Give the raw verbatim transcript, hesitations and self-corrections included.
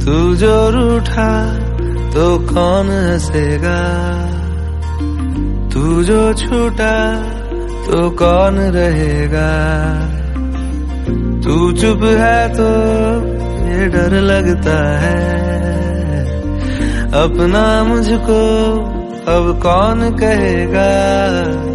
तू जो रूठा तो कौन हंसेगा, तू जो छूटा तो कौन रहेगा। तू चुप है तो ये डर लगता है, अपना मुझको अब कौन कहेगा।